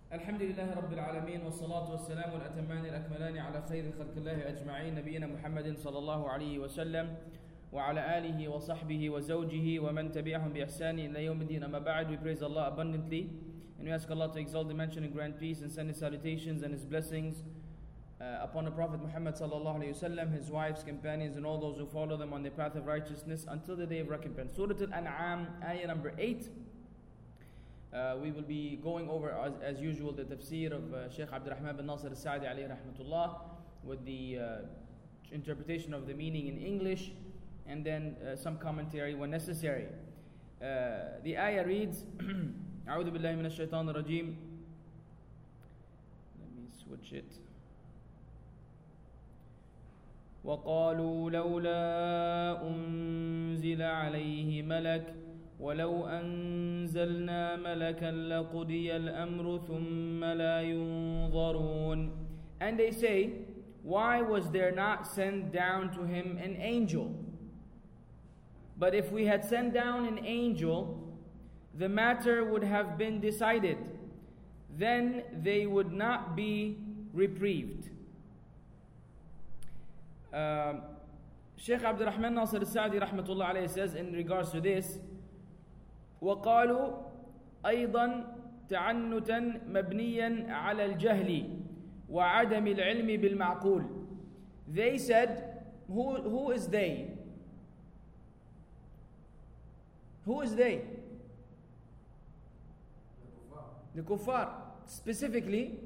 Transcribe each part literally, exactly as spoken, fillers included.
الحمد لله رب العالمين والصلاة والسلام الأتمان الأكملان على خير خلق الله أجمعين نبينا محمد صلى الله عليه وسلم وعلى آله وصحبه وزوجه ومن تبعهم بإحسان إلى يوم الدين. أما بعد, we praise Allah abundantly and we ask Allah to exalt the mention and grant peace and send His salutations and His blessings uh, upon the Prophet Muhammad sallallahu alayhi wasallam, his wives, companions, and all those who follow them on the path of righteousness until the day of recompense. Surah Al-An'am, ayah number eight. Uh, we will be going over, as, as usual, the tafsir of uh, Shaykh Abdul Rahman bin Nasir al-Sa'di alayhi rahmatullah, with the uh, interpretation of the meaning in English, and then uh, some commentary when necessary. Uh, the ayah reads, أعوذ بالله من الشيطان الرجيم. Let me switch it. وقالوا لولا أنزل عليه ملك ولو أنزلنا ملكا لقضي الأمر ثم لا ينظرون. And they say, why was there not sent down to him an angel? But if we had sent down an angel, the matter would have been decided. Then they would not be reprieved. Uh, Shaykh Abdul Rahman Nasir al-Sa'di rahmatullah alayhi says in regards to this, وقالوا أيضا تعنتا مبنيا على الجهل وعدم العلم بالمعقول. They said, who, who is they? Who is they? The kuffar. Specifically,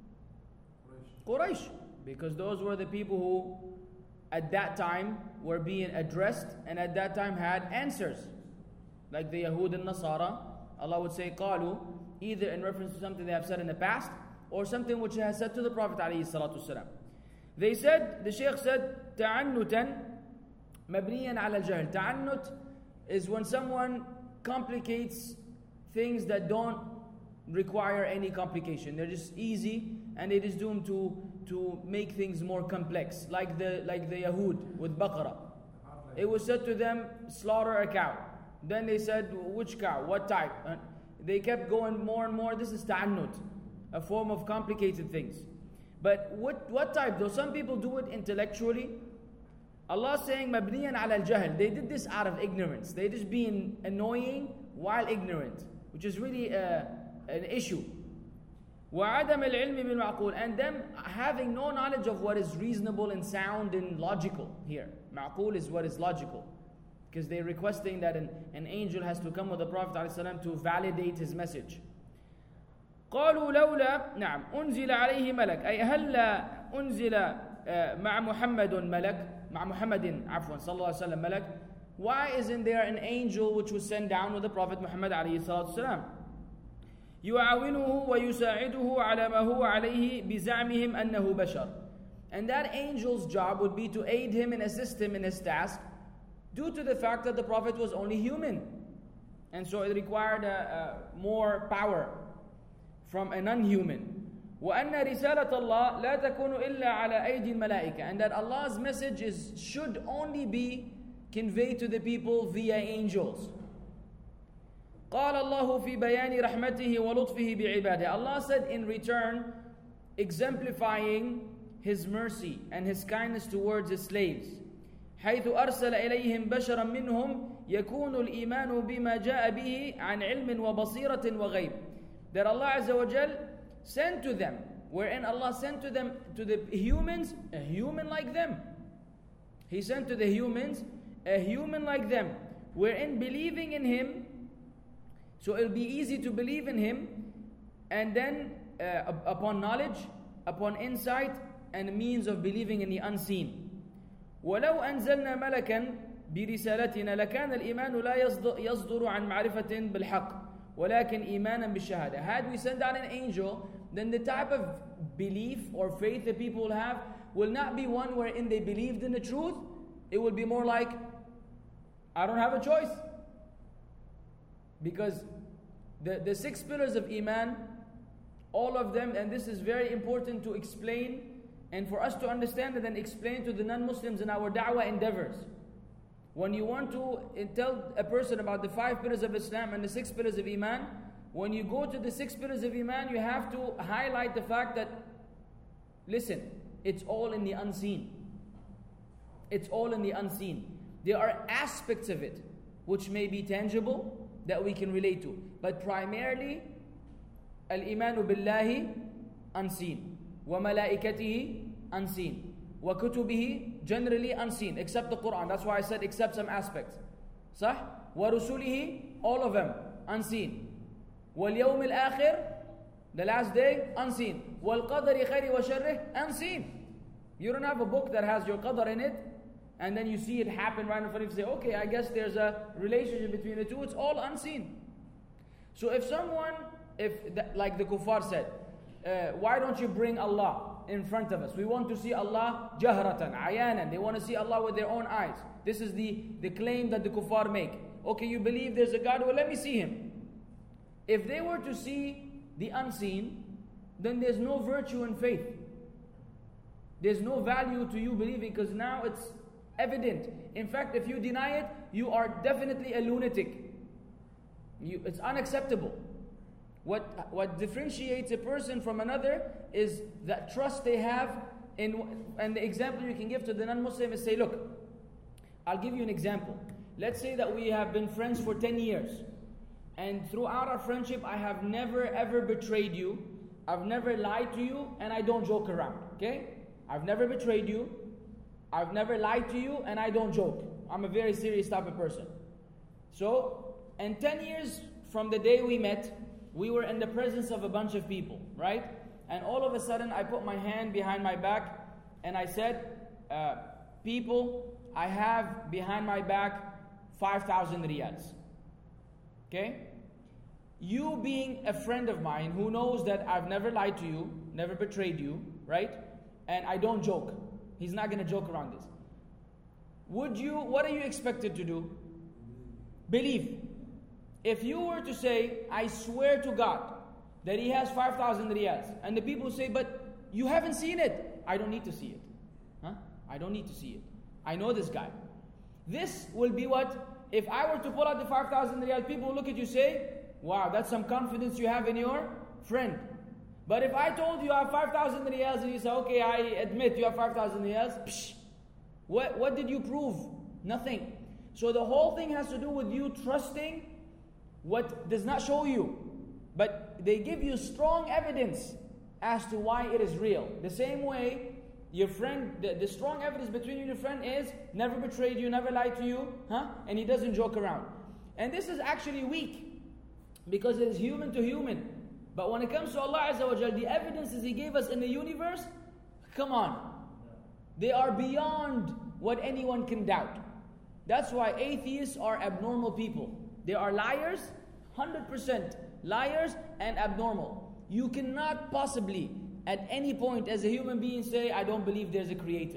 Quraysh. Because those were the people who at that time were being addressed and at that time had answers. Like the Yahud and Nasara, Allah would say قالوا, either in reference to something they have said in the past or something which He has said to the Prophet عليه الصلاة والسلام. They said, the Shaykh said, تعنتا مبنيا على الجهل. Ta'annut is when someone complicates things that don't require any complication. They're just easy and it is doomed to, to make things more complex. Like the, like the Yahud with Baqarah. It was said to them, slaughter a cow. Then they said, which cow? What type? And they kept going more and more. This is ta'annut, a form of complicated things. But what, what type? Though some people do it intellectually. Allah is saying, mabniyan ala al-jahl. They did this out of ignorance. They just being annoying while ignorant, which is really uh, an issue. وَعَدَمَ الْعِلْمِ بِالْمَعْقُولِ. And them having no knowledge of what is reasonable and sound and logical here. Ma'qul is what is logical. Because they're requesting that an, an angel has to come with the Prophet ﷺ to validate his message. قالوا لولا نعم أنزل عليه ملك أي هلا أنزل مع محمد ملك مع محمد عفوا صلى الله عليه وسلم ملك. Why isn't there an angel which was sent down with the Prophet Muhammad عليه الصلاة والسلام يعاونه ويساعده على ما هو عليه بزعمهم أنه بشر. And that angel's job would be to aid him and assist him in his task, due to the fact that the Prophet was only human. And so it required a, a more power from a non-human. وَأَنَّ رِسَالَةَ اللَّهِ لَا تَكُونُ إِلَّا عَلَى أَيْدِي الْمَلَائِكَةِ. And that Allah's message is, should only be conveyed to the people via angels. قَالَ اللَّهُ فِي بَيَانِ رَحْمَتِهِ وَلُطْفِهِ بِعِبَادِهِ. Allah said in return, exemplifying His mercy and His kindness towards His slaves. حيث أرسل إليهم بشرا منهم يكون الإيمان بما جاء به عن علم وبصيرة وغيب. That Allah Azza wa Jal sent to them, wherein Allah sent to them, to the humans, a human like them. He sent to the humans a human like them, wherein believing in Him, so it'll be easy to believe in Him, and then uh, upon knowledge, upon insight, and a means of believing in the unseen. ولو أنزلنا ملكا برسالتنا لكان الإيمان لا يصدر عن معرفة بالحق ولكن إيمانا بالشهادة. Had we sent down an angel, then the type of belief or faith that people will have will not be one wherein they believed in the truth. It will be more like, I don't have a choice. Because the, the six pillars of Iman, all of them, and this is very important to explain and for us to understand and then explain to the non-Muslims in our da'wah endeavors. When you want to tell a person about the five pillars of Islam and the six pillars of Iman, when you go to the six pillars of Iman, you have to highlight the fact that, listen, it's all in the unseen. It's all in the unseen. There are aspects of it which may be tangible that we can relate to. But primarily, al-imanu billahi, unseen. Wa malaikatihi, unseen. Wa kutubihi, generally unseen, except the Quran. That's why I said except some aspects. Sah? Wa rusulihi, all of them, unseen. Wal yawm al-akhir, the last day, unseen. Wal qadari khayri wa sharrih, unseen. You don't have a book that has your qadar in it, and then you see it happen right in front of you, say, okay, I guess there's a relationship between the two. It's all unseen. So if someone, if the, like the kuffar said, uh, why don't you bring Allah in front of us? We want to see Allah jahratan, ayanan. They want to see Allah with their own eyes. This is the, the claim that the kuffar make. Okay, you believe there's a God, well, let me see Him. If they were to see the unseen, then there's no virtue in faith. There's no value to you believing, because now it's evident. In fact, if you deny it, you are definitely a lunatic. You, it's unacceptable. What, what differentiates a person from another is that trust they have in, and the example you can give to the non-Muslim is say, look, I'll give you an example. Let's say that we have been friends for ten years. And throughout our friendship, I have never ever betrayed you. I've never lied to you, and I don't joke around. Okay? I've never betrayed you. I've never lied to you, and I don't joke. I'm a very serious type of person. So, in ten years from the day we met, we were in the presence of a bunch of people, right? And all of a sudden, I put my hand behind my back, and I said, uh, people, I have behind my back five thousand riyals. Okay? You being a friend of mine who knows that I've never lied to you, never betrayed you, right? And I don't joke. He's not going to joke around this. Would you, what are you expected to do? Believe. If you were to say, I swear to God that he has five thousand riyals, and the people say, but you haven't seen it. I don't need to see it. Huh? I don't need to see it. I know this guy. This will be what? If I were to pull out the five thousand riyal, people will look at you and say, wow, that's some confidence you have in your friend. But if I told you you have five thousand riyals and you say, okay, I admit you have five thousand riyals, psh, what, what did you prove? Nothing. So the whole thing has to do with you trusting what does not show you. But they give you strong evidence as to why it is real. The same way, your friend, the, the strong evidence between you and your friend is never betrayed you, never lied to you, huh? And he doesn't joke around. And this is actually weak because it is human to human. But when it comes to Allah Azza wa Jal, the evidences He gave us in the universe, come on. They are beyond what anyone can doubt. That's why atheists are abnormal people. They are liars, one hundred percent liars and abnormal. You cannot possibly at any point as a human being say, I don't believe there's a creator.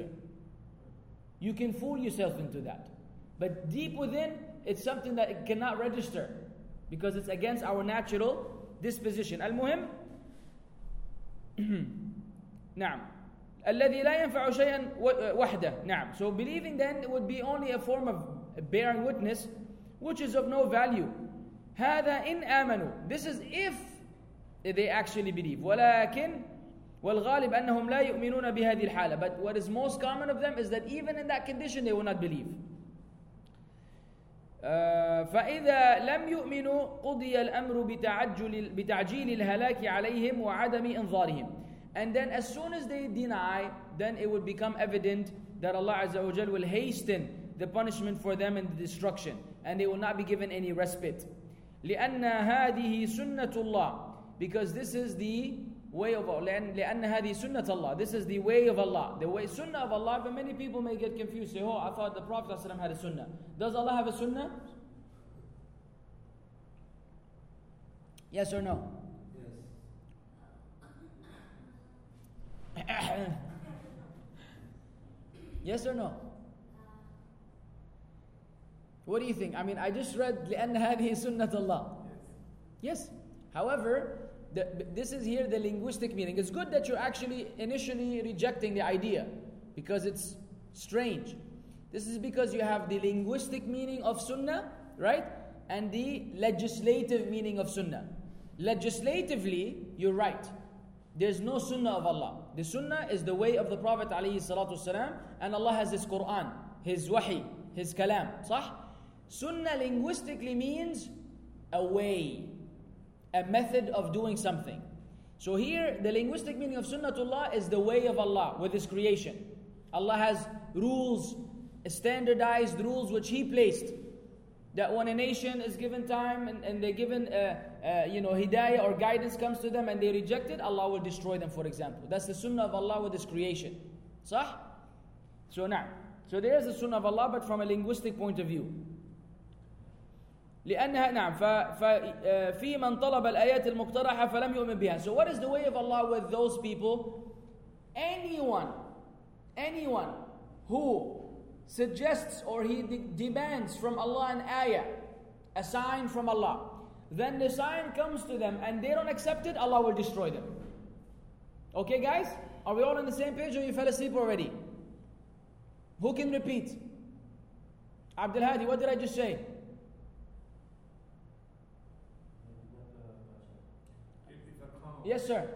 You can fool yourself into that. But deep within, it's something that it cannot register because it's against our natural disposition. Al-Muhim, نعم الذي لا ينفع شيئا وحده. نعم. So believing then would be only a form of bearing witness, which is of no value. هذا إن آمنوا. This is if they actually believe. ولكن والغالب أنهم لا يؤمنون بهذه الحالة. But what is most common of them is that even in that condition they will not believe. فإذا لم يؤمنوا قضي الأمر بتعجل بتعجيل الهلاك عليهم وعدم إنظارهم. And then as soon as they deny, then it would become evident that Allah Azza wa Jal will hasten the punishment for them and the destruction, and they will not be given any respite. لأن هذه سنة الله, because this is the way of Allah. لأن هذه سنة الله, this is the way of Allah, the way sunnah of Allah. But many people may get confused. Say, oh, I thought the Prophet ﷺ had a sunnah. Does Allah have a sunnah? Yes or no? Yes. Yes or no? What do you think? I mean, I just read لأن هذه سنة الله. Yes. However, the, this is here the linguistic meaning. It's good that you're actually initially rejecting the idea because it's strange. This is because you have the linguistic meaning of sunnah, right? And the legislative meaning of sunnah. Legislatively, you're right. There's no sunnah of Allah. The sunnah is the way of the Prophet ﷺ, and Allah has His Quran, His wahi, His kalam. صح? Sunnah linguistically means a way, a method of doing something. So here, the linguistic meaning of sunnatullah is the way of Allah with His creation. Allah has rules, standardized rules which He placed. That when a nation is given time and, and they're given, uh, uh, you know, hidayah or guidance comes to them and they reject it, Allah will destroy them, for example. That's the sunnah of Allah with His creation. صح? So now, so there is a sunnah of Allah, but from a linguistic point of view. لأنها نعم ففي من طلب الآيات المقترحة فلم يؤمن بها. So what is the way of Allah with those people? Anyone, anyone who suggests or he de- demands from Allah an ayah, a sign from Allah, then the sign comes to them and they don't accept it, Allah will destroy them. Okay guys? Are we all on the same page or you fell asleep already? Who can repeat? Abdul Hadi, what did I just say? Yes, sir.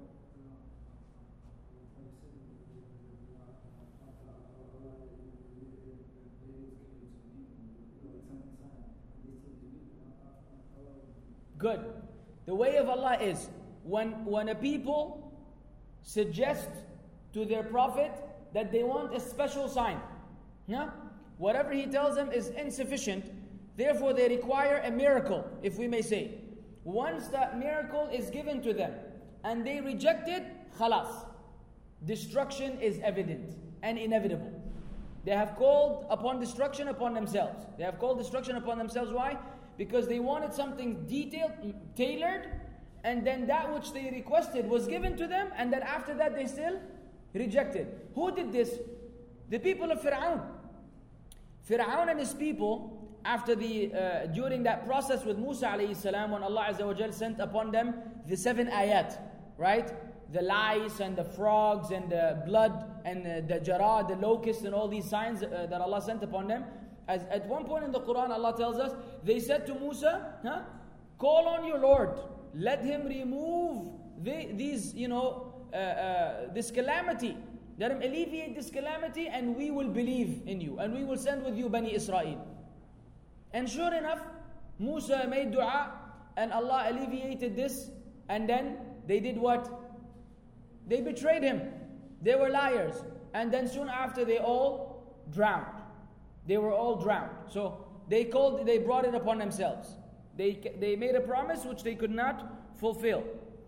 Good. The way of Allah is when, when a people suggest to their prophet that they want a special sign. Yeah? Whatever he tells them is insufficient, therefore they require a miracle, if we may say. Once that miracle is given to them and they reject it, khalas. Destruction is evident and inevitable. They have called upon destruction upon themselves. They have called destruction upon themselves. Why? Because they wanted something detailed, tailored, and then that which they requested was given to them, and then after that they still rejected. Who did this? The people of Fir'aun. Fir'aun and his people, after the uh, during that process with Musa alayhi salam, when Allah Azza wa Jal sent upon them the seven ayat, right? The lice and the frogs and the blood and uh, the jarad, the locusts and all these signs uh, that Allah sent upon them. As at one point in the Quran, Allah tells us, they said to Musa, huh? Call on your Lord. Let Him remove the, these, you know, uh, uh, this calamity. Let Him alleviate this calamity and we will believe in you. And we will send with you Bani Israel. And sure enough, Musa made dua and Allah alleviated this. And then they did what? They betrayed him. They were liars. And then soon after they all drowned. They were all drowned. So they called, they brought it upon themselves. They, they made a promise which they could not fulfill.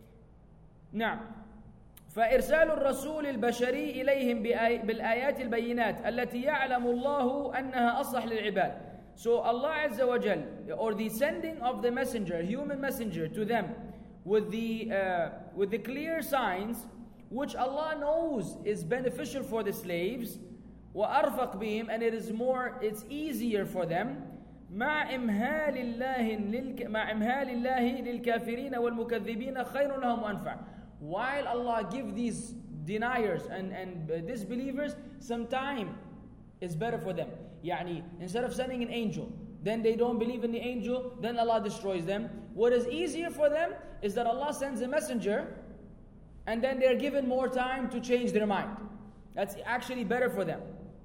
Now, فإرسال الرسول البشري إليهم بالآيات البينات التي يعلم الله أنها أصلح للعباد. So Allah Azza wa Jal, or the sending of the messenger, human messenger to them with the uh, with the clear signs which Allah knows is beneficial for the slaves, وأرفق بهم, and it is more, it's easier for them. مع إمهال الله للك مع إمهال الله للكافرين والمكذبين خير لهم وأنفع. While Allah give these deniers and, and uh, disbelievers some time, is better for them. Yani, instead of sending an angel, then they don't believe in the angel, then Allah destroys them. What is easier for them is that Allah sends a messenger and then they're given more time to change their mind. That's actually better for them.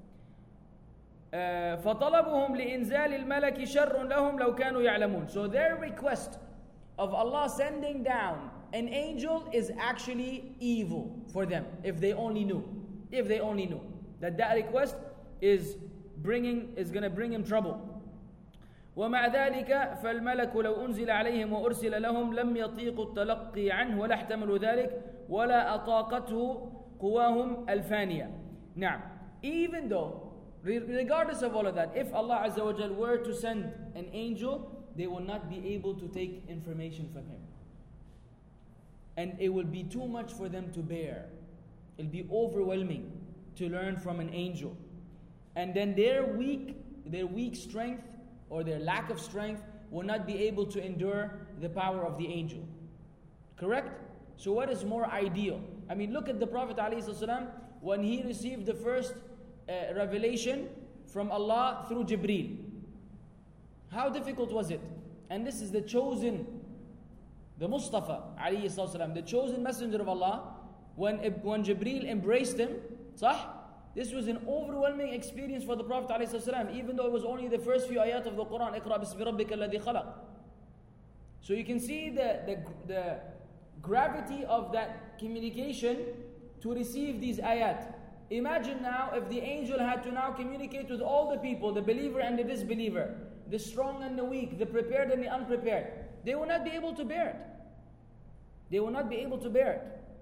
Uh, فَطَلَبُهُمْ لِإِنزَالِ الْمَلَكِ شَرٌّ لَهُمْ لَوْ كَانُوا يَعْلَمُونَ. So their request of Allah sending down an angel is actually evil for them, if they only knew. If they only knew that that request is bringing is going to bring him trouble. ومع ذلك فالملك لو أنزل عليهم وأرسل لهم لم يطيقوا التلقي عنه ولا احتملوا ذلك ولا أطاقته قواهم الفانية. Now, even though, regardless of all of that, if Allah Azza wa Jal were to send an angel, they will not be able to take information from him. And it will be too much for them to bear. It'll be overwhelming to learn from an angel. And then their weak, their weak strength or their lack of strength will not be able to endure the power of the angel. Correct? So what is more ideal? I mean, look at the Prophet ﷺ when he received the first uh, revelation from Allah through Jibreel. How difficult was it? And this is the chosen the Mustafa, alayhi salam, the chosen messenger of Allah, when, when Jibreel embraced him, صح? This was an overwhelming experience for the Prophet alayhi salam, even though it was only the first few ayat of the Quran, اقرأ بسم ربك الذي خلق. So you can see the, the, the gravity of that communication to receive these ayat. Imagine now if the angel had to now communicate with all the people, the believer and the disbeliever, the strong and the weak, the prepared and the unprepared. They will not be able to bear it. They will not be able to bear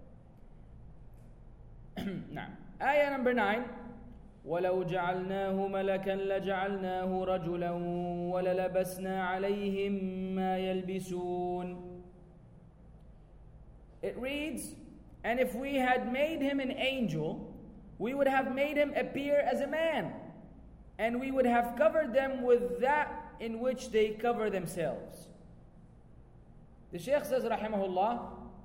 it. Now, ayah number nine. وَلَوْ جَعَلْنَاهُ مَلَكًا لَجَعَلْنَاهُ رَجُلًا وَلَلَبَسْنَا عَلَيْهِمْ مَا يَلْبِسُونَ. It reads, and if we had made him an angel, we would have made him appear as a man, and we would have covered them with that in which they cover themselves. The Shaykh says, rahimahullah,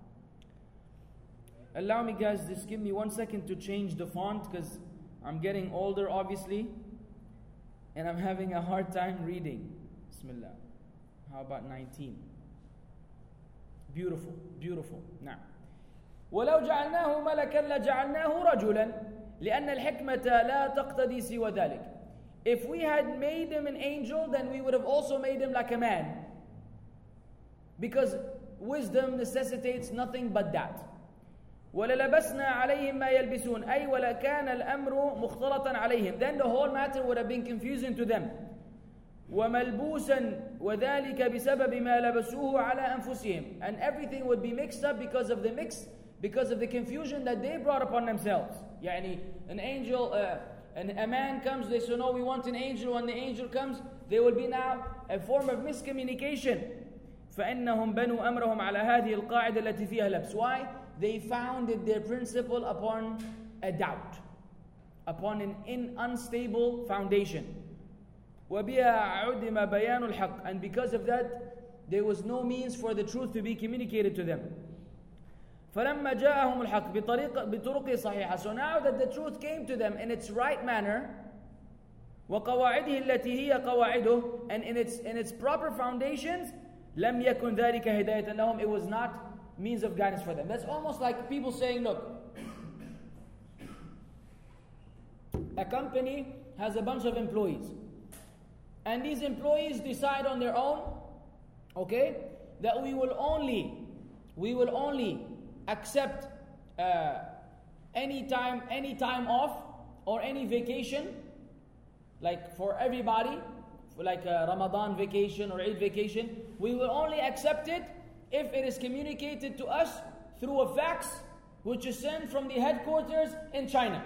allow me guys, just give me one second to change the font, because I'm getting older obviously, and I'm having a hard time reading. Bismillah. How about nineteen? Beautiful, beautiful. Now, وَلَوْ جَعَلْنَاهُ مَلَكًا لَجَعَلْنَاهُ رَجُلًا لأن الحكمة لا تقتضي سوى ذلك. If we had made him an angel, then we would have also made him like a man. Because wisdom necessitates nothing but that. وَلَلَبَسْنَا عَلَيْهِمْ مَا يَلْبِسُونَ أي وَلَكَانَ الْأَمْرُ مُخْتَلَطًا عَلَيْهِمْ. Then the whole matter would have been confusing to them. وَمَلْبُوسًا وَذَلِكَ بِسَبَبِ مَا لَبَسُوهُ عَلَى أَنفُسِهِمْ. And everything would be mixed up because of the mix, because of the confusion that they brought upon themselves. Yani, an angel, uh, and a man comes, they say, no, we want an angel. When the angel comes, there will be now a form of miscommunication. فَإِنَّهُمْ بَنُوا أَمْرَهُمْ عَلَى هَذِهِ الْقَاعِدَةِ الَّتِي فِيهَا لَبْسٌ. Why? They founded their principle upon a doubt, upon an in unstable foundation. وَبِهَا عُدِمَ بَيَانُ الْحَقِّ. And because of that, there was no means for the truth to be communicated to them. فَلَمَّا جَاءَهُمُ الْحَقِّ بِطُرُقِ صَحِيحَةٍ. So now that the truth came to them in its right manner, وَقَوَاعِدِهِ الَّتِي هِيَ قَوَاعِدُهُ, and in its, in its proper foundations, لَمْ يَكُنْ ذَلِكَ هِدَايَةً لَهُمْ. It was not means of guidance for them. That's almost like people saying, look, a company has a bunch of employees, and these employees decide on their own, okay, that we will only, we will only accept uh, any time, any time off or any vacation, like for everybody, for like a Ramadan vacation or Eid vacation. We will only accept it if it is communicated to us through a fax, which is sent from the headquarters in China.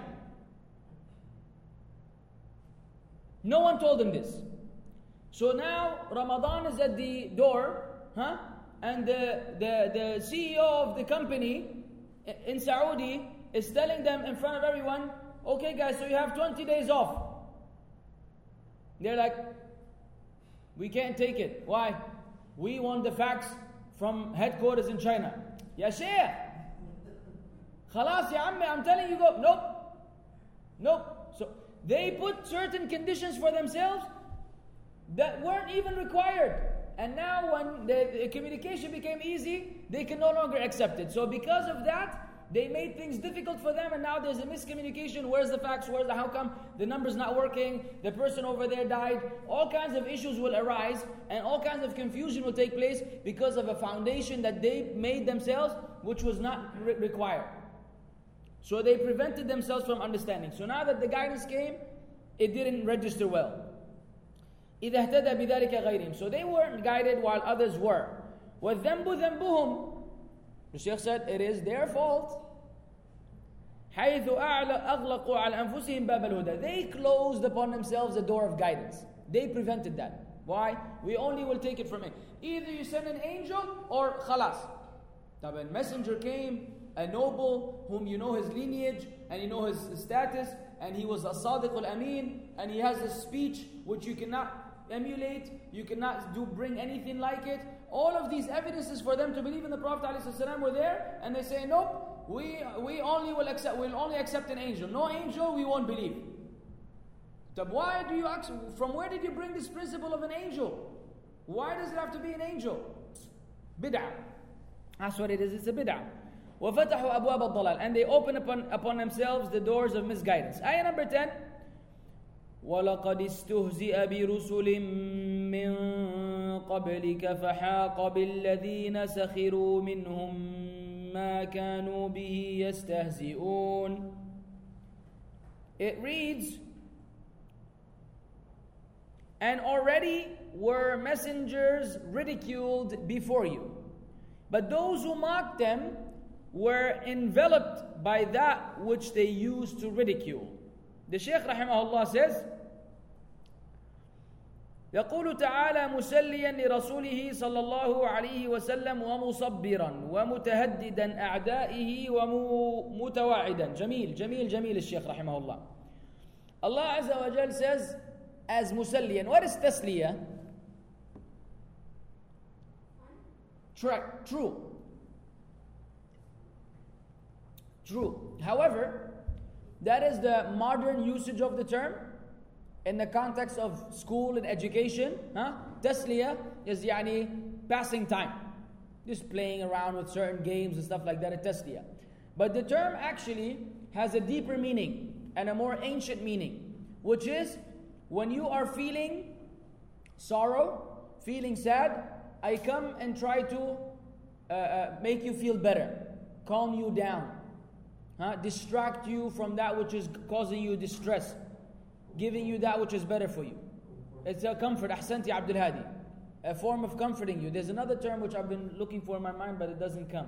No one told them this. So now Ramadan is at the door, huh? And the, the, the C E O of the company in Saudi is telling them in front of everyone, okay guys, so you have twenty days off. They're like, we can't take it. Why? We want the fax from headquarters in China. Ya Sheikh, khalas ya ammi, I'm telling you go. Nope. Nope. So they put certain conditions for themselves that weren't even required. And now when the, the communication became easy, they can no longer accept it. So because of that, they made things difficult for them, and now there's a miscommunication. Where's the fax? Where's the, how come the number's not working? The person over there died. All kinds of issues will arise, and all kinds of confusion will take place because of a foundation that they made themselves, which was not re- required. So they prevented themselves from understanding. So now that the guidance came, it didn't register well. إِذَا اهْتَدَى بِذَلِكَ غَيْرِهِمْ. So they weren't guided while others were. وَالذَّنْبُ ذَنْبُهُمْ. The Shaykh said, it is their fault. حَيْثُ أَغْلَقُوا عَلَى أَنفُسِهِمْ بَابَ الْهُدَى. They closed upon themselves the door of guidance. They prevented that. Why? We only will take it from it. Either you send an angel or khalas. Now when messenger came, a noble whom you know his lineage and you know his status, and he was a Sadiq al-Amin, and he has a speech which you cannot emulate, you cannot do bring anything like it. All of these evidences for them to believe in the Prophet ﷺ were there, and they say, nope, we we only will accept we'll only accept an angel. No angel, we won't believe. So why do you accept, from where did you bring this principle of an angel? Why does it have to be an angel? Bid'ah. That's what it is, it's a bid'ah. وَفَتَحُوا أَبْوَابَ الضَّلَالِ And they open upon, upon themselves the doors of misguidance. Ayah number ten. وَلَقَدْ اسْتُهْزِئَ بِرُسُلٍ مِّن قَبْلِكَ فَحَاقَ بِالَّذِينَ سَخِرُوا مِنْهُمْ مَا كَانُوا بِهِ يَسْتَهْزِئُونَ. It reads, and already were messengers ridiculed before you, but those who mocked them were enveloped by that which they used to ridicule. The Shaykh rahimahullah says, يقول تعالى مسليا لرسوله صلى الله عليه وسلم ومصبرا ومتهددا أعدائه ومتواعدا. جميل جميل جميل الشيخ رحمه الله. Allah Azza wa Jal says as musalliyan. What is tasliya? True. True. However, that is the modern usage of the term in the context of school and education. Huh? Tasliya is yani passing time. Just playing around with certain games and stuff like that, a tasliya. But the term actually has a deeper meaning and a more ancient meaning, which is when you are feeling sorrow, feeling sad, I come and try to uh, uh, make you feel better, calm you down, huh? distract you from that which is causing you distress, giving you that which is better for you. It's a comfort. Ahsanti Abdul Hadi. A form of comforting you. There's another term which I've been looking for in my mind, but it doesn't come.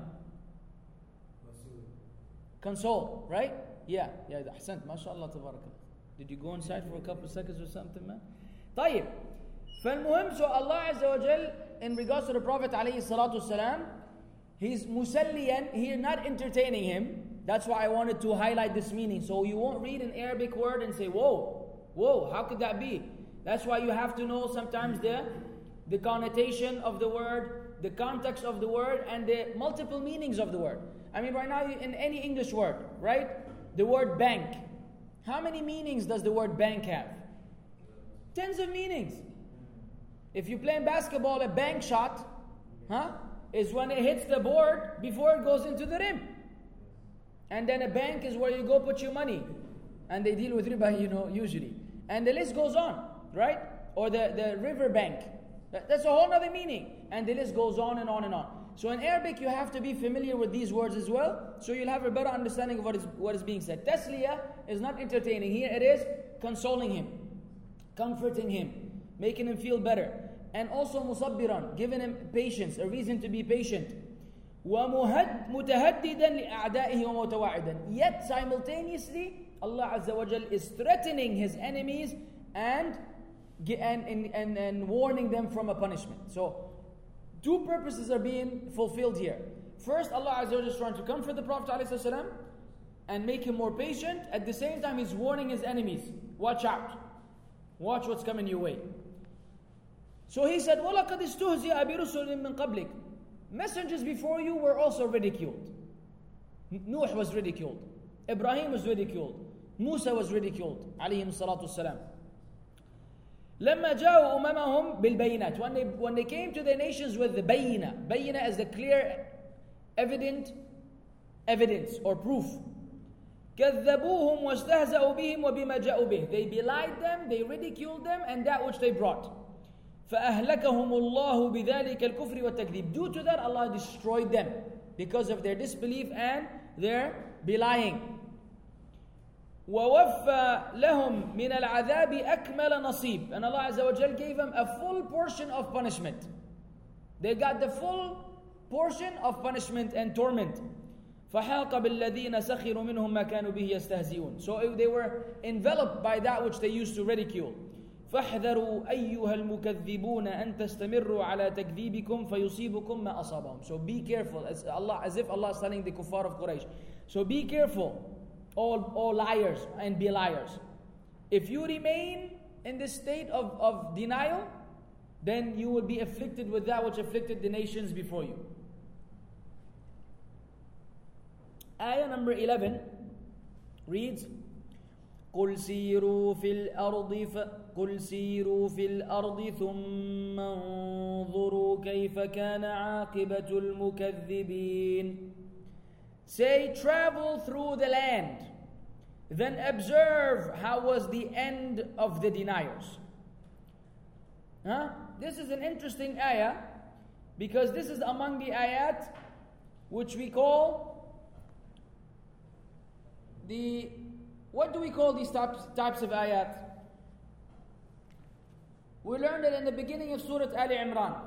Console, right? Yeah, yeah. Ahsant. MashaAllah, tabarakallah. Did you go inside for a couple of seconds or something, man? طيب. فالمهم, so Allah Azza wa Jal, in regards to the Prophet alayhi salatu wasalam, he's musalliyan, he's not entertaining him. That's why I wanted to highlight this meaning. So you won't read an Arabic word and say, whoa, whoa, how could that be? That's why you have to know sometimes the, the connotation of the word, the context of the word, and the multiple meanings of the word. I mean, right now, in any English word, right? The word bank. How many meanings does the word bank have? Tens of meanings. If you play in basketball, a bank shot, huh, is when it hits the board before it goes into the rim. And then a bank is where you go put your money. And they deal with riba, you know, usually. And the list goes on, right? Or the, the river bank. That's a whole other meaning. And the list goes on and on and on. So in Arabic, you have to be familiar with these words as well, so you'll have a better understanding of what is, what is being said. Tasliya is not entertaining. Here it is consoling him, comforting him, making him feel better. And also musabbiran, giving him patience, a reason to be patient. وَمُتَهَدِّدًا لِأَعْدَائِهِ وَمُتَوَاعِدًا. Yet simultaneously, Allah Azza wa Jal is threatening His enemies and, and, and, and, and warning them from a punishment. So, two purposes are being fulfilled here. First, Allah Azza wa Jal is trying to comfort the Prophet ﷺ and make him more patient. At the same time, He's warning His enemies. Watch out. Watch what's coming your way. So He said, وَلَقَدْ اسْتُهْزِئَ بِرُسُلٍ مِّن قَبْلِكَ. Messengers before you were also ridiculed. Nuh was ridiculed. Ibrahim was ridiculed. Musa was ridiculed. Alayhim salatu wassalam. لما جاءوا أممهم بالبينات. When they, when they came to their nations with the bayina. Bayina is the clear, evident evidence or proof. كذبوهم واستهزأوا بهم وبما جاءوا به. They belied them, they ridiculed them, and that which they brought. فأهلكهم الله بذلك الكفر والتكذيب. Due to that, Allah destroyed them because of their disbelief and their belying. وَوَفَّى لَهُمْ مِنَ الْعَذَابِ أَكْمَلَ نَصِيب. And Allah Azza wa Jal gave them a full portion of punishment. They got the full portion of punishment and torment. فَحَاقَ بِالَّذِينَ سَخِرُوا مِنْهُمْ مَا كَانُوا بِهِ يَسْتَهْزِئُونَ. So they were enveloped by that which they used to ridicule. فَاحْذَرُوا أَيُّهَا الْمُكَذِّبُونَ أَن تَسْتَمِرُّوا عَلَى تَكْذِيبِكُمْ فَيُصِيبُكُمْ مَا أَصَابَهُمْ. So be careful, as, Allah, as if Allah is telling the kuffar of Quraysh. So be careful, all, all liars and beliers. If you remain in this state of, of denial, then you will be afflicted with that which afflicted the nations before you. Ayah number eleven reads, قُلْ سِيرُوا فِي الْأَرْضِ ف... قُلْ سِيرُوا فِي الْأَرْضِ ثُمَّ فانظروا كيف كان عاقبة المكذبين. Say, travel through the land, then observe how was the end of the deniers. Huh? This is an interesting ayah, because this is among the ayat which we call the, what do we call these types, types of ayat? We learned it in the beginning of Surah Ali Imran.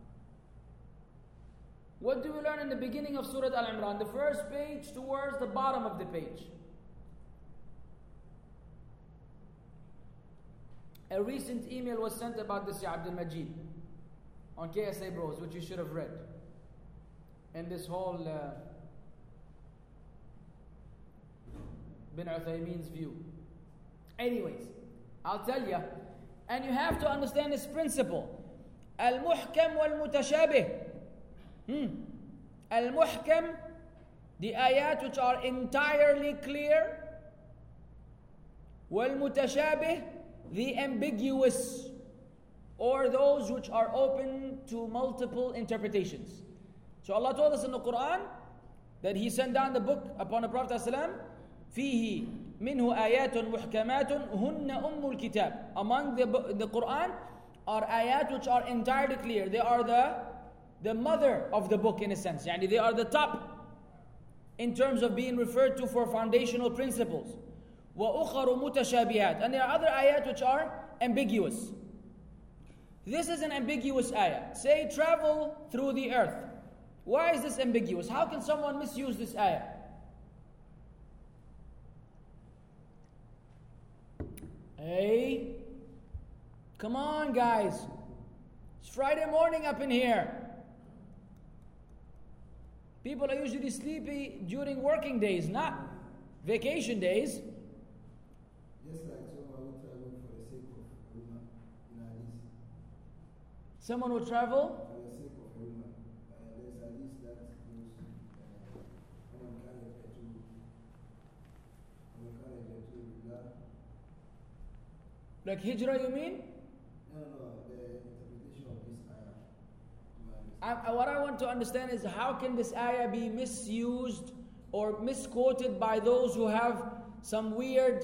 What do we learn in the beginning of Surah Al Imran? The first page towards the bottom of the page. A recent email was sent about this, Ya Abdul Majid, on K S A Bros, which you should have read. In this whole uh, Bin Uthaymeen's view. Anyways, I'll tell you, and you have to understand this principle. Al-Muhkam wal-Mutashabih. Hmm. Al-Muhkam, the ayat which are entirely clear. Wal-Mutashabih, the ambiguous, or those which are open to multiple interpretations. So Allah told us in the Quran that He sent down the book upon the Prophet ﷺ, فيه منه آيات محكمات هن أم الكتاب. Among the, the Quran are ayat which are entirely clear. They are the, the mother of the book in a sense. Yani they are the top in terms of being referred to for foundational principles. وأخر متشابهات. And there are other ayat which are ambiguous. This is an ambiguous ayah. Say, travel through the earth. Why is this ambiguous? How can someone misuse this ayah? Hey, come on guys. It's Friday morning up in here. People are usually sleepy during working days, not vacation days. Just like someone who traveled for the sake of a woman in hadith. Someone who travel For the sake of a woman. Uh, there's a hadith that goes, ومن كان يرجو ومن كان يرجو بالله. like hijrah, you mean? No, no, the interpretation of this ayah. I, I, what I want to understand is how can this ayah be misused or misquoted by those who have some weird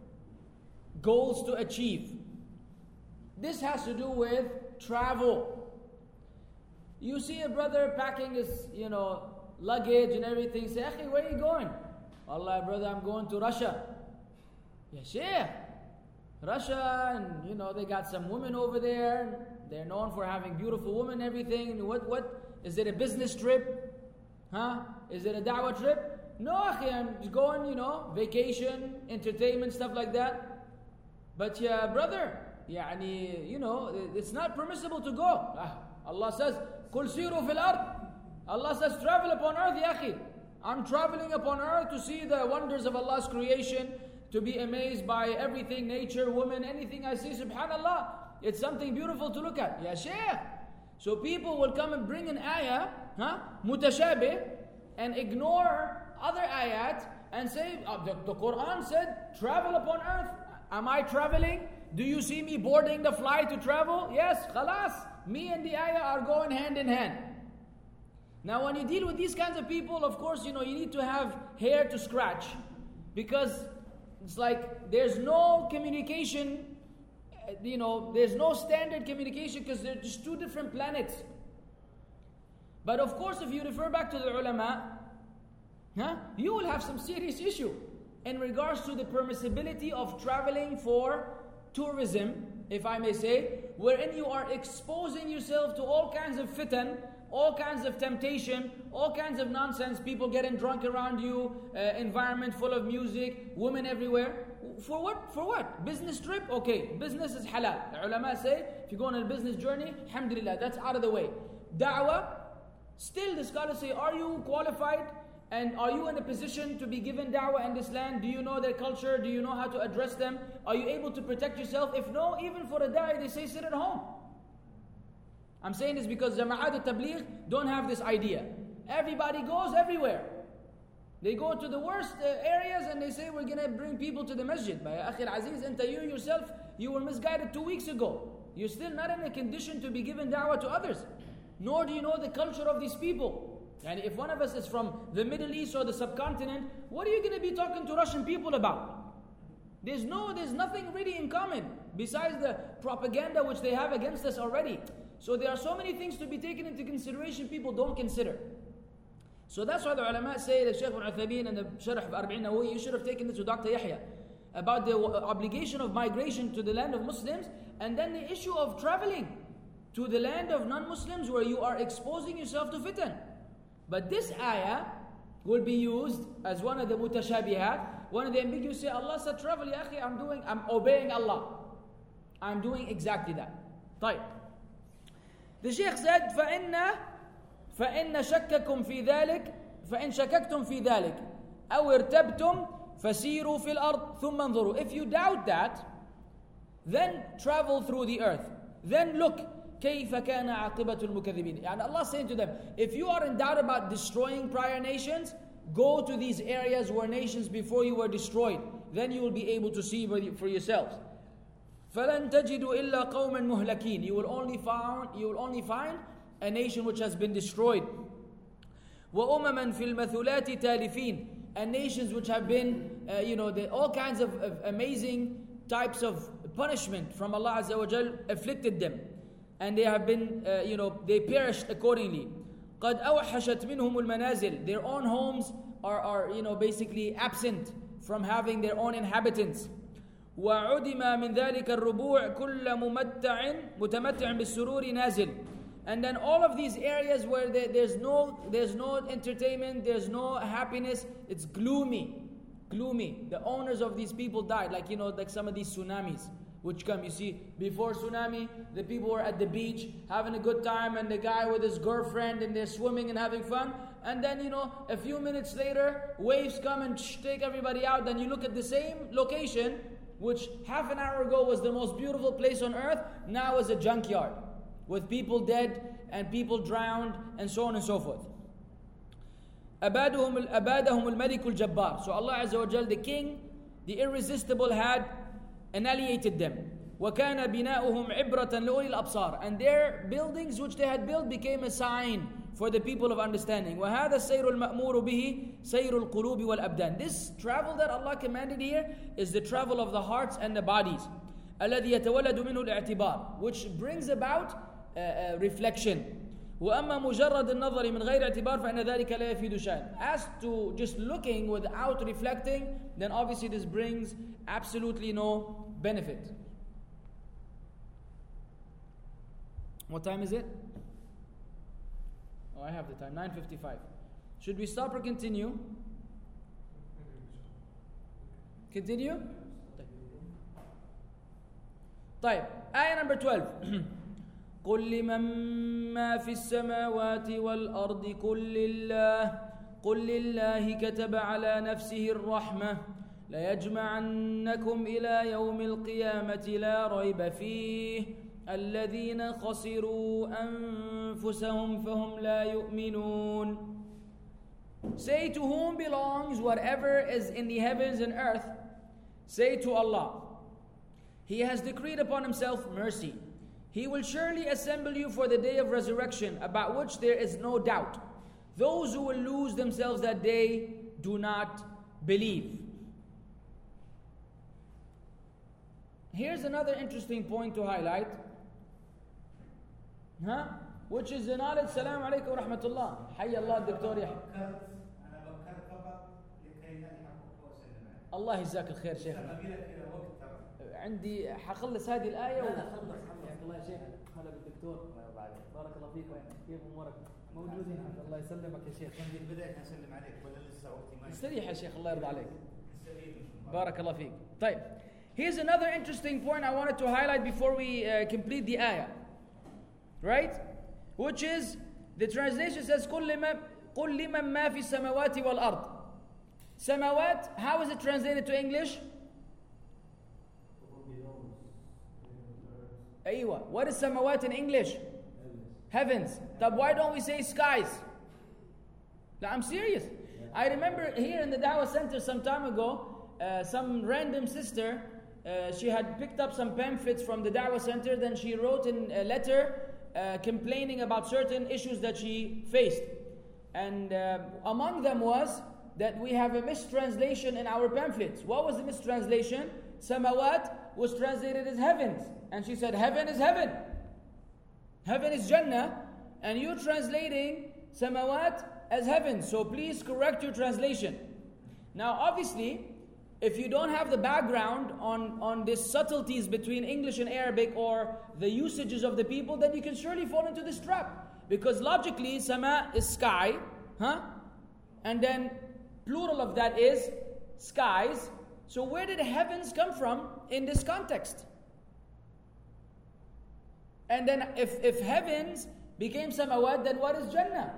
goals to achieve? This has to do with travel. You see a brother packing his, you know, luggage and everything. Say, Akhi, where are you going? Allah, brother, I'm going to Russia. Yeah, Sheikh. Russia, and you know, they got some women over there. They're known for having beautiful women and everything. What, what? Is it a business trip? Huh? Is it a da'wah trip? No, Akhi, I'm just going, you know, vacation, entertainment, stuff like that. But yeah, brother, يعني, you know, it's not permissible to go. Allah says, قُلْ سِيرُوا فِي الْأَرْضِ. Allah says, travel upon earth, ya akhi. I'm traveling upon earth to see the wonders of Allah's creation, to be amazed by everything, nature, women, anything I see, subhanallah. It's something beautiful to look at. Ya Shaykh. So people will come and bring an ayah, huh, mutashabih, and ignore other ayat and say, oh, the, the Quran said, travel upon earth. Am I traveling? Do you see me boarding the flight to travel? Yes, khalas. Me and the ayah are going hand in hand. Now when you deal with these kinds of people, of course, you know, you need to have hair to scratch. Because it's like there's no communication, you know, there's no standard communication because they're just two different planets. But of course, if you refer back to the ulama, huh, you will have some serious issue in regards to the permissibility of traveling for tourism, if I may say, wherein you are exposing yourself to all kinds of fitan, all kinds of temptation, all kinds of nonsense, people getting drunk around you, uh, environment full of music, women everywhere. For what? For what? Business trip? Okay, business is halal. The ulama say, if you go on a business journey, alhamdulillah, that's out of the way. Da'wah, still the scholars say, are you qualified? And are you in a position to be given da'wah in this land? Do you know their culture? Do you know how to address them? Are you able to protect yourself? If no, even for a da'i, they say sit at home. I'm saying this because Jama'at al-Tabligh don't have this idea. Everybody goes everywhere. They go to the worst uh, areas and they say we're going to bring people to the masjid. By Akhi al-Aziz, anta you yourself, you were misguided two weeks ago. you're still not in a condition to be given da'wah to others. Nor do you know the culture of these people. And if one of us is from the Middle East or the subcontinent, what are you going to be talking to Russian people about? There's no, there's nothing really in common besides the propaganda which they have against us already. So there are so many things to be taken into consideration people don't consider. So that's why the ulama say, the Shaykh ibn Uthaymeen and the Sharh of Arba'in Nawawi, you should have taken this to Doctor Yahya, about the obligation of migration to the land of Muslims, and then the issue of traveling to the land of non-Muslims where you are exposing yourself to fitan. But this ayah will be used as one of the mutashabihat, one of the ambiguous. Say, Allah said travel, ya akhi, I'm doing, I'm obeying Allah. I'm doing exactly that. طيب. The Shaykh said, فَإِنَّ فَإِنَّ شَكَّكُمْ فِي ذَلِكَ فَإِنْ شَكَكْتُمْ فِي ذَلِكَ أَوْ ارْتَبْتُمْ فَسِيرُوا فِي الْأَرْضِ ثُمَّ انظُرُوا. If you doubt that, then travel through the earth. Then look, كَيْفَ كَانَ عَاقِبَةُ الْمُكَذِّبِينَ. And Allah saying to them, if you are in doubt about destroying prior nations, go to these areas where nations before you were destroyed. Then you will be able to see for yourselves. فَلَن تَجِدُوا إِلَّا قَوْمًا مُهْلَكِينَ. You will only find, you will only find a nation which has been destroyed. وَأُمَمًا فِي الْمَثُلَاتِ تَالِفِينَ. And nations which have been, uh, you know, the, all kinds of, of amazing types of punishment from Allah Azza wa Jal afflicted them. And they have been, uh, you know, they perished accordingly. قَدْ أَوْحَشَتْ مِنْهُمُ الْمَنَازِلِ. Their own homes are, are, you know, basically absent from having their own inhabitants. وَعُدِمَ مِنْ ذَلِكَ الرُّبُوعِ كُلَّ مُمَتَّعٍ مُتَمَتِّعٍ بِالسُّرُورِ نَازِلٍ. And then all of these areas where there, there's no there's no entertainment, there's no happiness, it's gloomy, gloomy. The owners of these people died, like you know, like some of these tsunamis which come. You see, before tsunami, the people were at the beach having a good time, and the guy with his girlfriend, and they're swimming and having fun. And then you know, a few minutes later, waves come and shh, take everybody out. Then you look at the same location, which half an hour ago was the most beautiful place on earth, now is a junkyard, with people dead and people drowned and so on and so forth. أبادهم أبادهم الملك الجبار. So Allah Azza wa Jal, the king, the irresistible, had annihilated them. وكان بناؤهم عبرة لأولي الأبصار. And their buildings which they had built became a sign for the people of understanding. وهذا السير المأمور به سير القلوب والأبدان. This travel that Allah commanded here is the travel of the hearts and the bodies. الذي يتولد منه الاعتبار, which brings about uh, uh, reflection. وأما مجرد النظر من غير اعتبار فإن ذلك لا يفيد شيئا. As to just looking without reflecting, then obviously this brings absolutely no benefit. What time is it? Oh, I have the time, nine fifty-five. Should we stop or continue? Continue? طيب, ayah number twelve. قل لمن ما في السماوات والأرض قل لله قل لله كتب على نفسه الرحمة ليجمعنكم إلى يوم القيامة لا ريب فيه الذين خسروا أنفسهم فهم لا يؤمنون. Say to whom belongs whatever is in the heavens and earth. Say to Allah, He has decreed upon Himself mercy. He will surely assemble you for the day of resurrection, about which there is no doubt. Those who will lose themselves that day do not believe. Here's another interesting point to highlight. Huh? Which is the knowledge. Assalamu alaikum wa rahmatullah. Hayya Allah Doctor Yahya. الله يجزاك الخير شيخنا. عندي حخلص هذه الآية و... الله يا شيخ. هلا بالدكتور. بارك الله فيك. كيف أمورك؟ موجودين. الله يسلمك يا شيخ. من البداية نسلم عليك ولا لسه وقتي ما استريح يا شيخ الله يرضى عليك. بارك الله فيك. طيب. Here's another interesting point I wanted to highlight before we uh, complete the ayah. Right? Which is, the translation says, قُلْ لِمَنْ مَا فِي السَّمَوَاتِ وَالْأَرْضِ. Samawat, how is it translated to English? Aywa. What is samawat in English? Heavens. Heavens. Why don't we say skies? No, I'm serious. I remember here in the Dawah Center some time ago, uh, some random sister, uh, uh, she had picked up some pamphlets from the Da'wah Center, then she wrote in a letter uh, complaining about certain issues that she faced. And uh, among them was that we have a mistranslation in our pamphlets. What was the mistranslation? Samawat was translated as heavens. And she said, heaven is heaven. Heaven is Jannah. And you're translating Samawat as heaven. So please correct your translation. Now obviously, if you don't have the background on, on these subtleties between English and Arabic or the usages of the people, then you can surely fall into this trap. Because logically, Sama is sky, huh? And then plural of that is skies. So where did heavens come from in this context? And then if, if heavens became Samawat, then what is Jannah?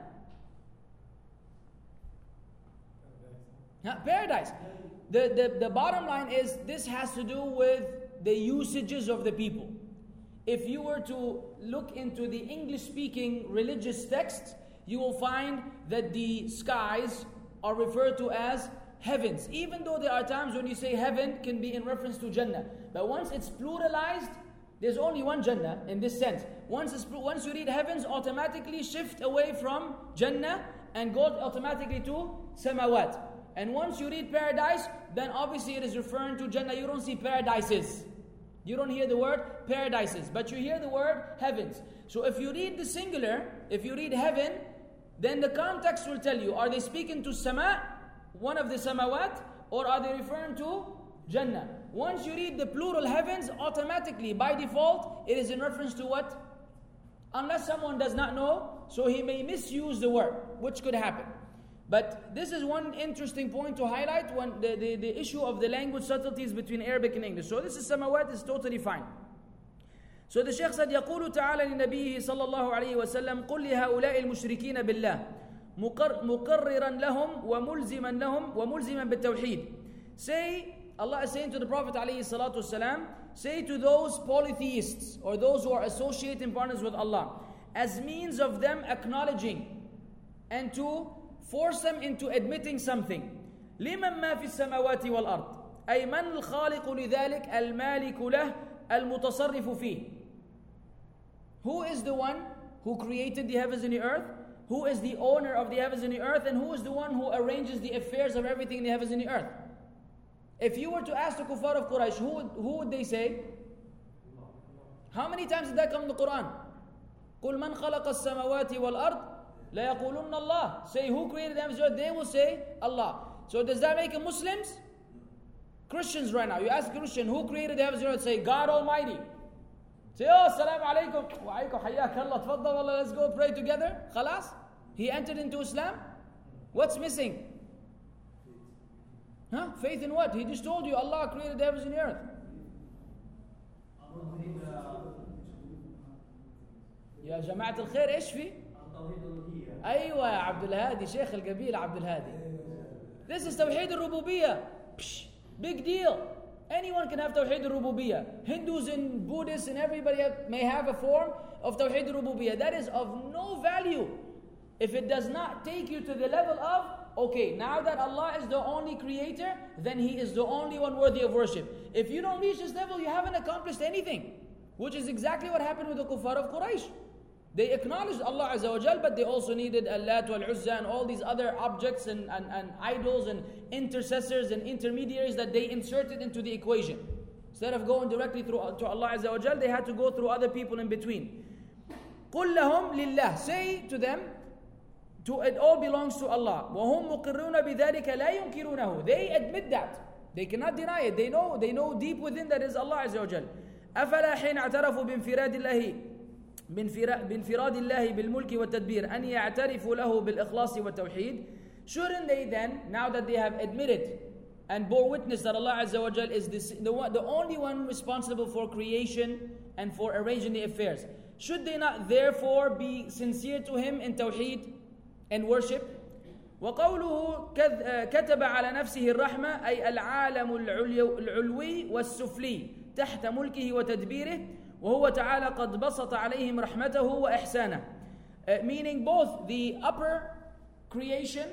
Huh? Paradise. The, the, the bottom line is this has to do with the usages of the people. If you were to look into the English-speaking religious texts, you will find that the skies are referred to as heavens. Even though there are times when you say heaven can be in reference to Jannah. But once it's pluralized, there's only one Jannah in this sense. Once, it's, once you read heavens, automatically shift away from Jannah and go automatically to Samawat. And once you read paradise, then obviously it is referring to Jannah. You don't see paradises. You don't hear the word paradises, but you hear the word heavens. So if you read the singular, if you read heaven, then the context will tell you, are they speaking to Sama, one of the Samawat, or are they referring to Jannah? Once you read the plural heavens, automatically, by default, it is in reference to what? Unless someone does not know, so he may misuse the word, which could happen. But this is one interesting point to highlight, when the, the, the issue of the language subtleties between Arabic and English. So this is Samawat, is totally fine. So the Shaykh said, يقول تعالى لنبيه صلى الله عليه وسلم قل لهؤلاء المشركين بالله مقررا لهم وملزما لهم وملزما بالتوحيد. Say, Allah is saying to the Prophet عليه الصلاة والسلام, say to those polytheists or those who are associating partners with Allah, as means of them acknowledging and to force them into admitting something. لمن ما في السماوات والأرض أي من الخالق لذلك المالك له المتصرف فيه. Who is the one who created the heavens and the earth? Who is the owner of the heavens and the earth? And who is the one who arranges the affairs of everything in the heavens and the earth? If you were to ask the kuffar of Quraysh, who would, who would they say? How many times did that come in the Quran? قُلْ مَنْ خَلَقَ السَّمَوَاتِ وَالْأَرْضِ لَيَقُولُنَّ اللَّهِ. Say, who created the heavens and the earth? They will say, Allah. So does that make them Muslims? Christians right now, you ask a Christian, who created the heavens and the earth? Say, God Almighty. Say, oh, assalamu alaikum. Wa alaikum hayyak Allah. Tfaddal Allah, let's go pray together. Khalas? He entered into Islam? What's missing? Huh? Faith in what? He just told you Allah created the heavens and the earth. يا جماعة الخير ايش في؟ ايوه يا عبد الهادي شيخ القبيلة عبد الهادي. This is توحيد الربوبية. Psh, big deal. Anyone can have توحيد الربوبية. Hindus and Buddhists and everybody may have a form of توحيد الربوبية. That is of no value if it does not take you to the level of, okay, now that Allah is the only creator, then He is the only one worthy of worship. If you don't reach this level, you haven't accomplished anything. Which is exactly what happened with the kuffar of Quraysh. They acknowledged Allah Azza wa Jal, but they also needed Allat wal Uzza and all these other objects and, and, and idols and intercessors and intermediaries that they inserted into the equation. Instead of going directly through to Allah Azza wa Jal, they had to go through other people in between. قُلْ لَهُمْ لِلَّهِ. Say to them, to it all belongs to Allah. وَهُمْ مُقِرُّونَ بِذَلِكَ لَا يُنْكِرُونَهُ. They admit that. They cannot deny it. They know, they know deep within that is Allah Azza wa Jal. أَفَلَا حِينَ اعْتَرَفُوا بِانْفِرَادِ اللَّهِ بانفراد الله بالملك والتدبير أن يعترفوا له بالإخلاص والتوحيد. Shouldn't they then, now that they have admitted and bore witness that Allah Azza wa Jal is this, the, one, the only one responsible for creation and for arranging the affairs, should they not therefore be sincere to Him in tawheed and worship? وقوله كتب على نفسه الرحمة أي العالم العلوي والسفلي تحت ملكه وتدبيره وهو تعالى قد بسط عليهم رحمته وإحسانه. Uh, meaning both the upper creation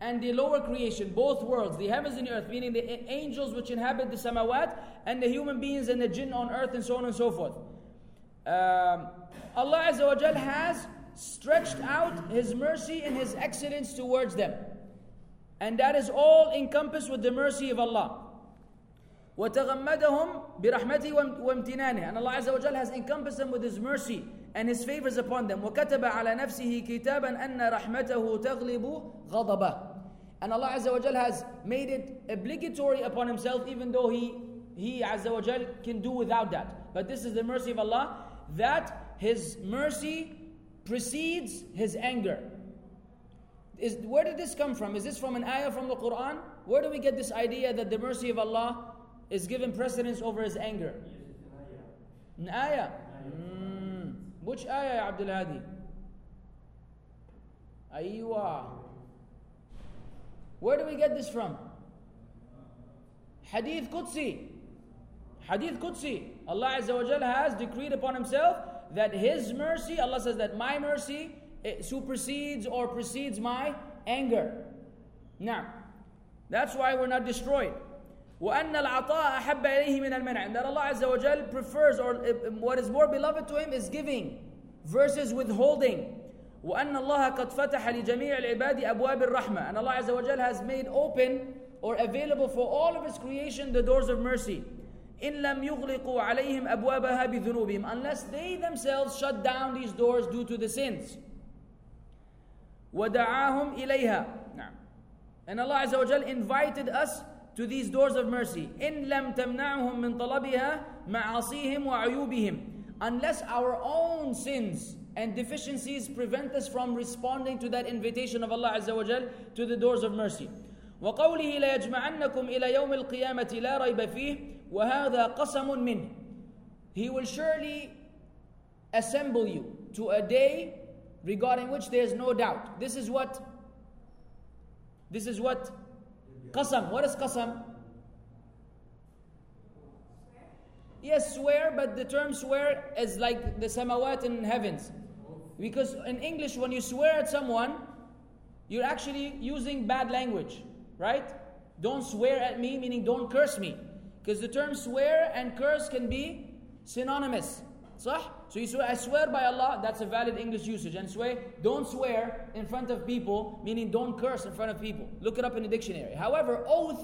and the lower creation, both worlds, the heavens and the earth, meaning the angels which inhabit the samawat, and the human beings and the jinn on earth, and so on and so forth. Um, Allah Azza wa Jal has stretched out His mercy and His excellence towards them. And that is all encompassed with the mercy of Allah. وَتَغَمَّدَهُمْ بِرَحْمَتِهِ وَامْتِنَانِهِ. And Allah Azza wa Jal has encompassed them with His mercy and His favors upon them. وَكَتَبَ عَلَى نَفْسِهِ كِتَابًا أَنَّ رَحْمَتَهُ تَغْلِبُ غَضَبَهُ. And Allah Azza wa Jal has made it obligatory upon Himself, even though He, He Azza wa Jal can do without that. But this is the mercy of Allah, that His mercy precedes His anger. Is, where did this come from? Is this from an ayah from the Quran? Where do we get this idea that the mercy of Allah is given precedence over His anger? An ayah. Mm. Which ayah, ya Abdul Hadi? Aywa. Where do we get this from? Hadith Qudsi. Hadith Qudsi. Allah Azza wa Jal has decreed upon Himself that His mercy, Allah says that my mercy, it supersedes or precedes my anger. Now, that's why we're not destroyed. وَأَنَّ الْعَطَاءَ أَحَبَّ إِلَيْهِ مِنَ الْمَنْعِ. And that Allah Azza wa Jal prefers, or what is more beloved to Him is giving versus withholding. وَأَنَّ اللَّهَ قَدْ فَتَحَ لِجَمِيعِ الْعِبَادِ أَبْوَابِ الرَّحْمَةِ. And Allah Azza wa Jal has made open or available for all of His creation the doors of mercy. إِن لَمْ يُغْلِقُوا عَلَيْهِمْ أَبْوَابَهَا بِذُنُوبِهِمْ. Unless they themselves shut down these doors due to the sins. وَدَعَاهُمْ إِلَيْهَا. And Allah Azza wa Jal invited us to these doors of mercy. إِن لَمْ تَمْنَعْهُمْ مِنْ طَلَبِهَا مَعَاصِيهِمْ وَعُيُوبِهِمْ. Unless our own sins and deficiencies prevent us from responding to that invitation of Allah Azza wa Jal to the doors of mercy. وَقَوْلِهِ لَيَجْمَعَنَّكُمْ إِلَى يَوْمِ الْقِيَامَةِ لَا رَيْبَ فِيهِ وَهَذَا قَسَمٌ مِّنْهِ. He will surely assemble you to a day regarding which there is no doubt. This is what? This is what? Qasam. What is qasam? Yes, swear, but the term swear is like the samawat in heavens. Because in English, when you swear at someone, you're actually using bad language, right? Don't swear at me, meaning don't curse me. Because the term swear and curse can be synonymous. صح? So you swear, I swear by Allah, that's a valid English usage. And swear, don't swear in front of people, meaning don't curse in front of people. Look it up in the dictionary. However, oath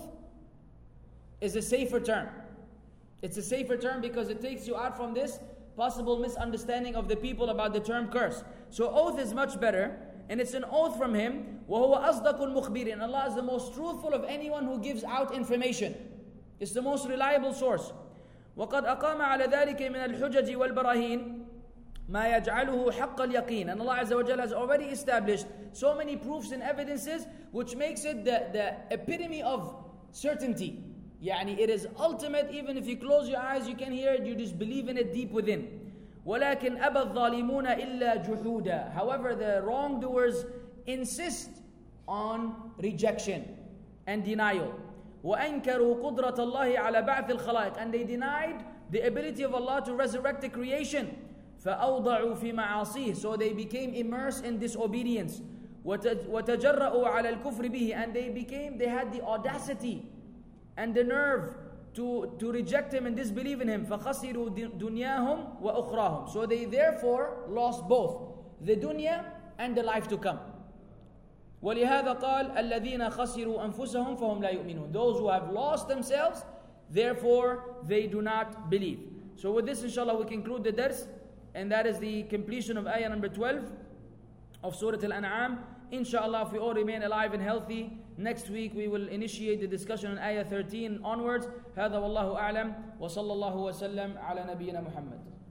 is a safer term. It's a safer term because it takes you out from this possible misunderstanding of the people about the term curse. So oath is much better, and it's an oath from Him. وَهُوَ أَصْدَقُ الْمُخْبِرِينَ. And Allah is the most truthful of anyone who gives out information. It's the most reliable source. وَقَدْ أَقَامَ عَلَى ذَلِكَ مِنَ الْحُجَجِ وَالْبَرَاهِينَ مَا يَجْعَلُهُ حَقَّ الْيَقِينَ. And Allah Azza wa Jalla has already established so many proofs and evidences which makes it the, the epitome of certainty. Yani it is ultimate, even if you close your eyes you can hear it, you just believe in it deep within. وَلَكِنْ أَبَى الظَّالِمُونَ إِلَّا جُحُودًا. However, the wrongdoers insist on rejection and denial. وَأَنْكَرُوا قُدْرَةَ اللَّهِ عَلَى بَعْثِ الْخَلَائِقِ. And they denied the ability of Allah to resurrect the creation. فَأَوْضَعُوا فِي مَعَاصِيهِ. So they became immersed in disobedience. وَتَجَرَّؤُوا عَلَى الْكُفْرِ بِهِ. And they became, they had the audacity and the nerve to, to reject Him and disbelieve in Him. فَخَسِرُوا دُنْيَاهُمْ وَأُخْرَاهُمْ. So they therefore lost both the dunya and the life to come. وَلِهَذَا قَالَ الَّذِينَ خَسِرُوا أَنفُسَهُمْ فَهُمْ لَا يُؤْمِنُونَ. Those who have lost themselves, therefore they do not believe. So with this, inshallah, we conclude the dars, and that is the completion of ayah number twelve of Surah Al-An'am. Inshallah, if we all remain alive and healthy, next week we will initiate the discussion on ayah thirteen onwards. هذا والله أعلم وصلى الله وسلم على نبينا محمد.